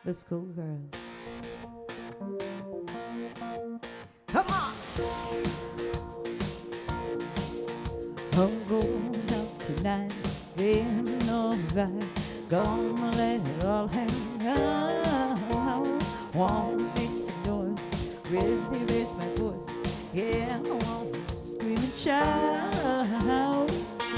Let's go, girls. Come on. I'm going out tonight, feeling alright. Gonna let it all hang out. Wanna make some noise, really raise my voice. Yeah, I wanna scream and shout.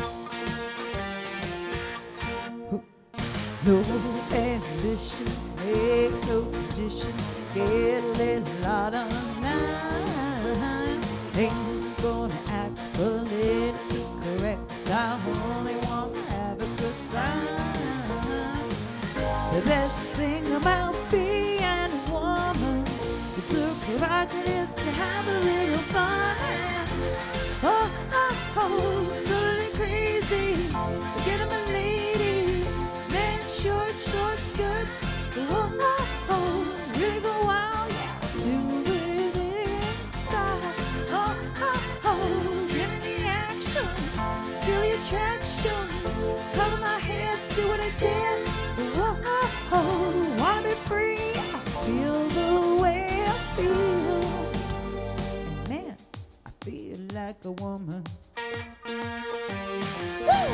No ambition, make no condition. Get a little out of line. Ain't gonna act politically correct. I only wanna have a good time. The best thing about being a woman is her prerogative to have a little fun. Oh, oh, oh, totally crazy. Get 'em a lady. Men, short skirts. Oh, oh, oh, really go wild, yeah. Do it in style. Oh, oh, oh, get in the action. Feel the attraction. Color my hair, do what I did. Oh, oh, oh, wanna be free. Feel the way I feel. And man, I feel like a woman. Woo!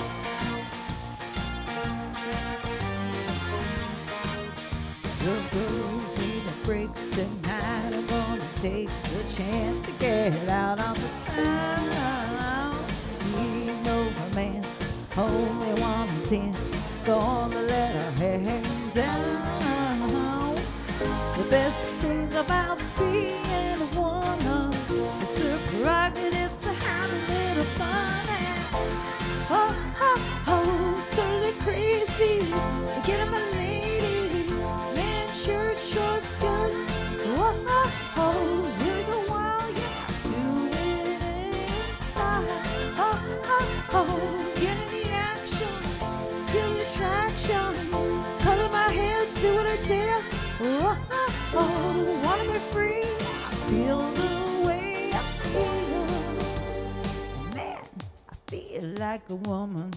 The girls need a break tonight. I'm gonna take the chance to get out on the town. Need no romance, only wanna dance. Gonna let her hang down. The best thing about being a woman is her prerogative to have a little fun. Oh, oh, oh, totally crazy. Get 'em a lady. Men, short skirts. Oh, oh, oh, really go wild, yeah. Do it in style. Oh, oh, oh, get in the action. Feel the attraction. Color my hair, do what I did. Oh, oh, oh, wanna be free. Feel the way I feel. Man, I feel like a woman.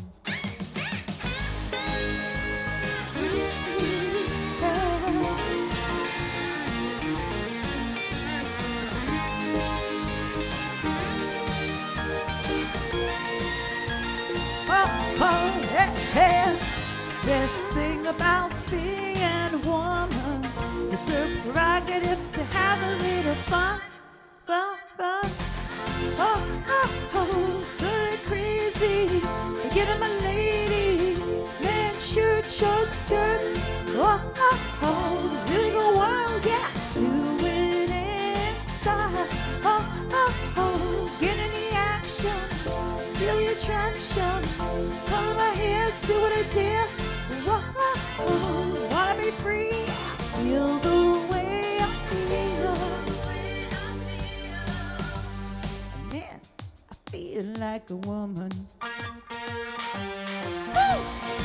Oh, oh, yeah, yeah. Best thing about being a woman is her prerogative to have a little fun, fun, fun. Oh, oh, oh, totally crazy. Get 'em a lady. Men, short skirts. Oh, oh, oh, really go wild, yeah. Do it in style. Oh, oh, oh, get in the action. Feel the attraction. Color my hair, do what I did. Oh, oh, oh, wanna be free. Feel the way I feel. Man, I feel like a woman. Woo!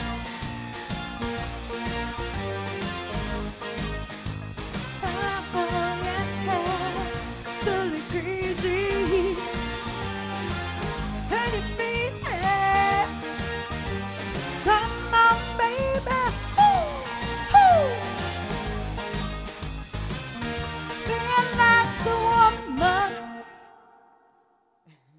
Oh, yeah, totally crazy. And it